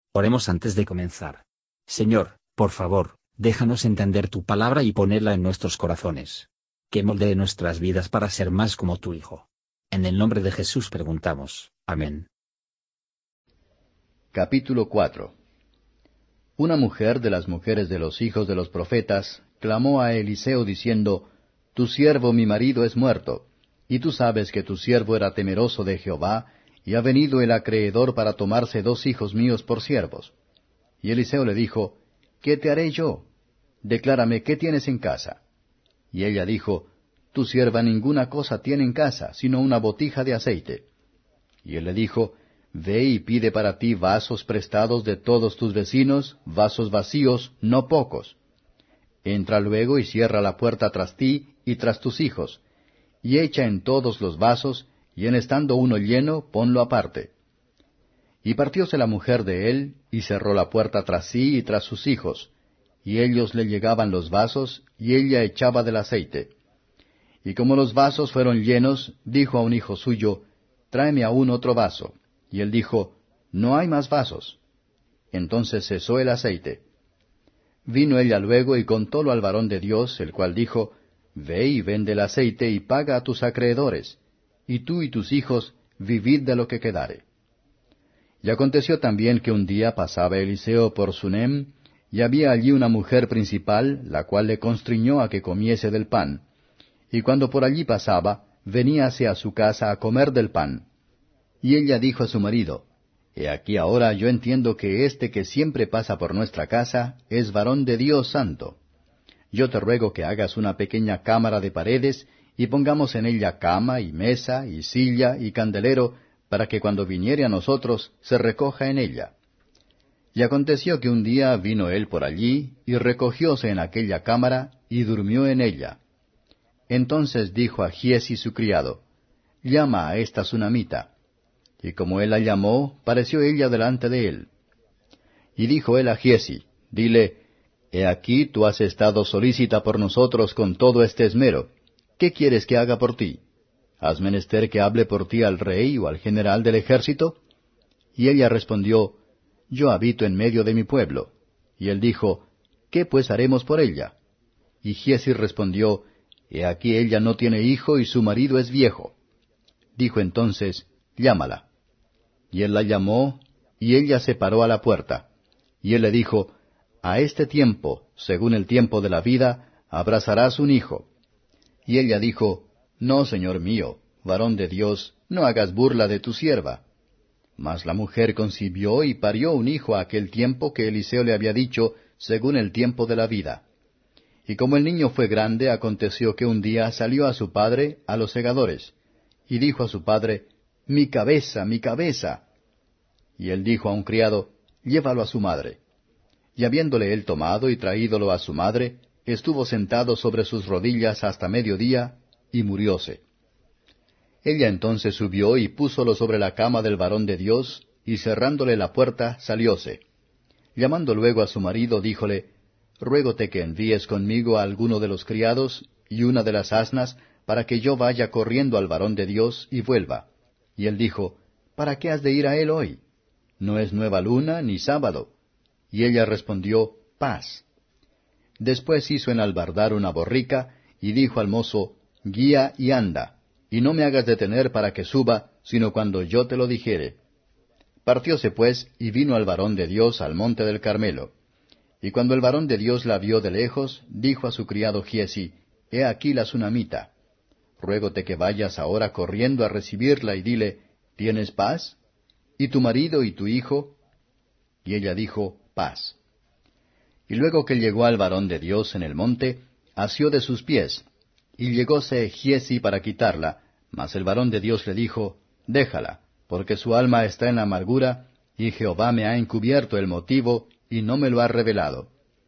Oremos antes de comenzar. Señor, por favor, déjanos entender tu palabra y ponerla en nuestros corazones. Que moldee nuestras vidas para ser más como tu Hijo. En el nombre de Jesús preguntamos. Amén. Capítulo 4. Una mujer de las mujeres de los hijos de los profetas clamó a Eliseo diciendo, Tu siervo mi marido es muerto, y tú sabes que tu siervo era temeroso de Jehová, y ha venido el acreedor para tomarse 2 hijos míos por siervos. Y Eliseo le dijo, ¿Qué te haré yo? Declárame, ¿qué tienes en casa? Y ella dijo, Tu sierva ninguna cosa tiene en casa, sino una botija de aceite. Y él le dijo, Ve y pide para ti vasos prestados de todos tus vecinos, vasos vacíos, no pocos. Entra luego y cierra la puerta tras ti y tras tus hijos, y echa en todos los vasos, y en estando uno lleno, ponlo aparte. Y partióse la mujer de él, y cerró la puerta tras sí y tras sus hijos, y ellos le llegaban los vasos, y ella echaba del aceite. Y como los vasos fueron llenos, dijo a un hijo suyo, Tráeme aún otro vaso. Y él dijo, No hay más vasos. Entonces cesó el aceite. Vino ella luego y contólo al varón de Dios, el cual dijo, Ve y vende el aceite y paga a tus acreedores, y tú y tus hijos vivid de lo que quedare. Y aconteció también que un día pasaba Eliseo por Sunem, y había allí una mujer principal, la cual le constriñó a que comiese del pan. Y cuando por allí pasaba, veníase a su casa a comer del pan. Y ella dijo a su marido, He aquí ahora yo entiendo que este que siempre pasa por nuestra casa es varón de Dios santo. Yo te ruego que hagas una pequeña cámara de paredes, y pongamos en ella cama, y mesa, y silla, y candelero, para que cuando viniere a nosotros se recoja en ella. Y aconteció que un día vino él por allí, y recogióse en aquella cámara, y durmió en ella. Entonces dijo a Giezi su criado, Llama a esta sunamita. Y como él la llamó, pareció ella delante de él. Y dijo él a Giezi, Dile, He aquí tú has estado solícita por nosotros con todo este esmero. ¿Qué quieres que haga por ti? ¿Has menester que hable por ti al rey o al general del ejército? Y ella respondió, Yo habito en medio de mi pueblo. Y él dijo, ¿Qué pues haremos por ella? Y Giezi respondió, He aquí ella no tiene hijo y su marido es viejo. Dijo entonces, Llámala. Y él la llamó, y ella se paró a la puerta. Y él le dijo, A este tiempo, según el tiempo de la vida, abrazarás un hijo. Y ella dijo, No, señor mío, varón de Dios, no hagas burla de tu sierva. Mas la mujer concibió y parió un hijo a aquel tiempo que Eliseo le había dicho, según el tiempo de la vida. Y como el niño fue grande, aconteció que un día salió a su padre a los segadores, y dijo a su padre, Mi cabeza, mi cabeza. Y él dijo a un criado, Llévalo a su madre. Y habiéndole él tomado y traídolo a su madre, estuvo sentado sobre sus rodillas hasta mediodía, y murióse. Ella entonces subió y púsolo sobre la cama del varón de Dios, y cerrándole la puerta, salióse. Llamando luego a su marido, díjole, Ruégote que envíes conmigo a alguno de los criados y una de las asnas, para que yo vaya corriendo al varón de Dios y vuelva. Y él dijo, ¿Para qué has de ir a él hoy? No es nueva luna ni sábado. Y ella respondió, Paz. Después hizo enalbardar una borrica, y dijo al mozo, Guía y anda, y no me hagas detener para que suba, sino cuando yo te lo dijere. Partióse pues, y vino al varón de Dios al monte del Carmelo. Y cuando el varón de Dios la vio de lejos, dijo a su criado Giezi, He aquí la sunamita. Ruégote que vayas ahora corriendo a recibirla y dile, ¿Tienes paz? ¿Y tu marido y tu hijo? Y ella dijo, Paz. Y luego que llegó al varón de Dios en el monte, asió de sus pies, y llegóse Giezi para quitarla, mas el varón de Dios le dijo, Déjala, porque su alma está en la amargura, y Jehová me ha encubierto el motivo, y no me lo ha revelado.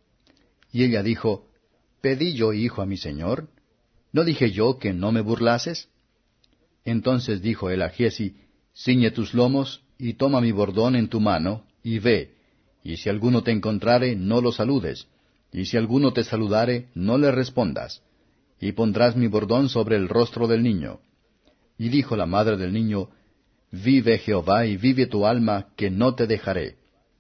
Y ella dijo, ¿Pedí yo hijo a mi señor? ¿No dije yo que no me burlases? Entonces dijo él a Giezi, Ciñe tus lomos, y toma mi bordón en tu mano, y ve, y si alguno te encontrare, no lo saludes, y si alguno te saludare, no le respondas, y pondrás mi bordón sobre el rostro del niño. Y dijo la madre del niño, Vive Jehová y vive tu alma, que no te dejaré.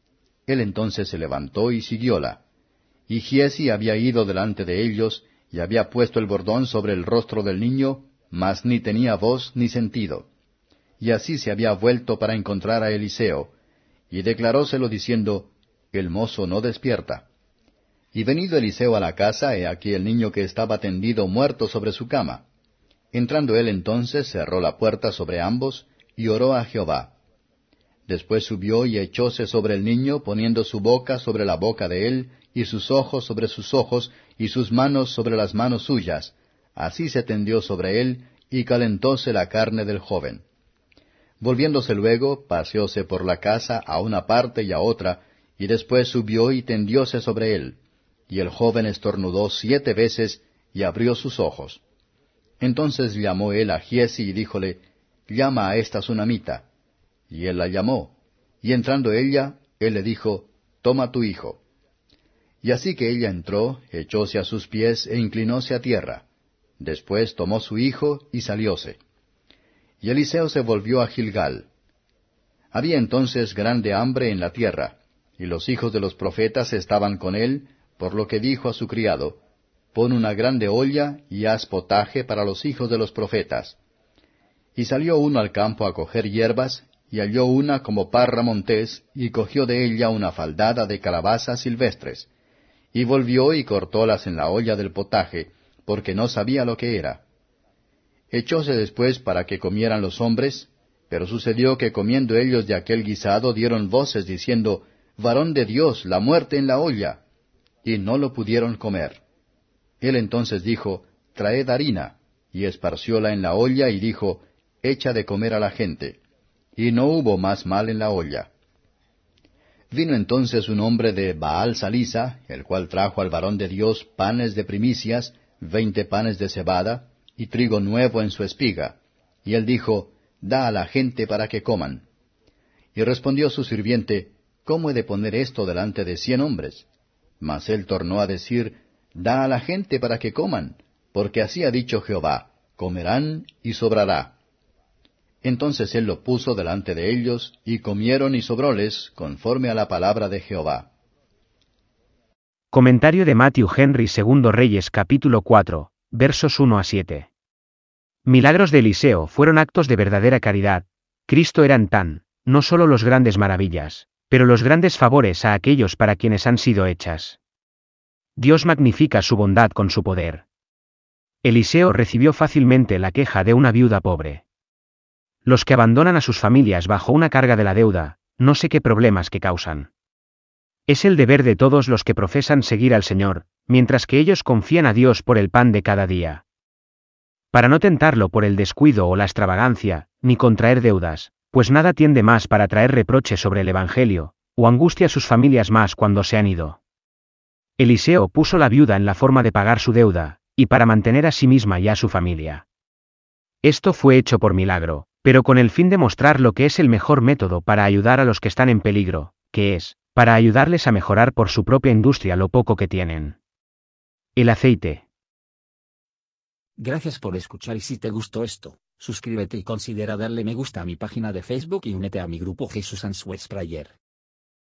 Él entonces se levantó y siguióla. Y Giezi había ido delante de ellos, y había puesto el bordón sobre el rostro del niño, mas ni tenía voz ni sentido. Y así se había vuelto para encontrar a Eliseo, y declaróselo diciendo, El mozo no despierta. Y venido Eliseo a la casa, he aquí el niño que estaba tendido muerto sobre su cama. Entrando él entonces, cerró la puerta sobre ambos, y oró a Jehová. Después subió y echóse sobre el niño, poniendo su boca sobre la boca de él, y sus ojos sobre sus ojos, y sus manos sobre las manos suyas. Así se tendió sobre él, y calentóse la carne del joven. Volviéndose luego, paseóse por la casa a una parte y a otra, y después subió y tendióse sobre él. Y el joven estornudó 7 veces, y abrió sus ojos. Entonces llamó él a Giezi y díjole, Llama a esta sunamita. Y él la llamó. Y entrando ella, él le dijo, Toma tu hijo. Y así que ella entró, echóse a sus pies e inclinóse a tierra. Después tomó su hijo y salióse. Y Eliseo se volvió a Gilgal. Había entonces grande hambre en la tierra, y los hijos de los profetas estaban con él, por lo que dijo a su criado, Pon una grande olla y haz potaje para los hijos de los profetas. Y salió uno al campo a coger hierbas, y halló una como parra montés, y cogió de ella una faldada de calabazas silvestres. Y volvió y cortólas en la olla del potaje, porque no sabía lo que era. Echóse después para que comieran los hombres, pero sucedió que comiendo ellos de aquel guisado dieron voces diciendo, Varón de Dios, la muerte en la olla. Y no lo pudieron comer. Él entonces dijo, Traed harina, y esparcióla en la olla, y dijo, Echa de comer a la gente. Y no hubo más mal en la olla. Vino entonces un hombre de Baal Salisa, el cual trajo al varón de Dios panes de primicias, 20 panes de cebada, y trigo nuevo en su espiga. Y él dijo, Da a la gente para que coman. Y respondió su sirviente, ¿Cómo he de poner esto delante de 100 hombres? Mas él tornó a decir, Da a la gente para que coman, porque así ha dicho Jehová, comerán y sobrará. Entonces él lo puso delante de ellos, y comieron y sobróles, conforme a la palabra de Jehová. Comentario de Matthew Henry, Segundo Reyes capítulo 4, versos 1 a 7. Milagros de Eliseo fueron actos de verdadera caridad. Cristo eran tan, no solo los grandes maravillas, pero los grandes favores a aquellos para quienes han sido hechas. Dios magnifica su bondad con su poder. Eliseo recibió fácilmente la queja de una viuda pobre. Los que abandonan a sus familias bajo una carga de la deuda, no sé qué problemas que causan. Es el deber de todos los que profesan seguir al Señor, mientras que ellos confían a Dios por el pan de cada día. Para no tentarlo por el descuido o la extravagancia, ni contraer deudas, pues nada tiende más para traer reproche sobre el Evangelio, o angustia a sus familias más cuando se han ido. Eliseo puso la viuda en la forma de pagar su deuda, y para mantener a sí misma y a su familia. Esto fue hecho por milagro, pero con el fin de mostrar lo que es el mejor método para ayudar a los que están en peligro, que es, para ayudarles a mejorar por su propia industria lo poco que tienen. El aceite. Gracias por escuchar y si te gustó esto, suscríbete y considera darle me gusta a mi página de Facebook y únete a mi grupo Jesús Answers Prayer.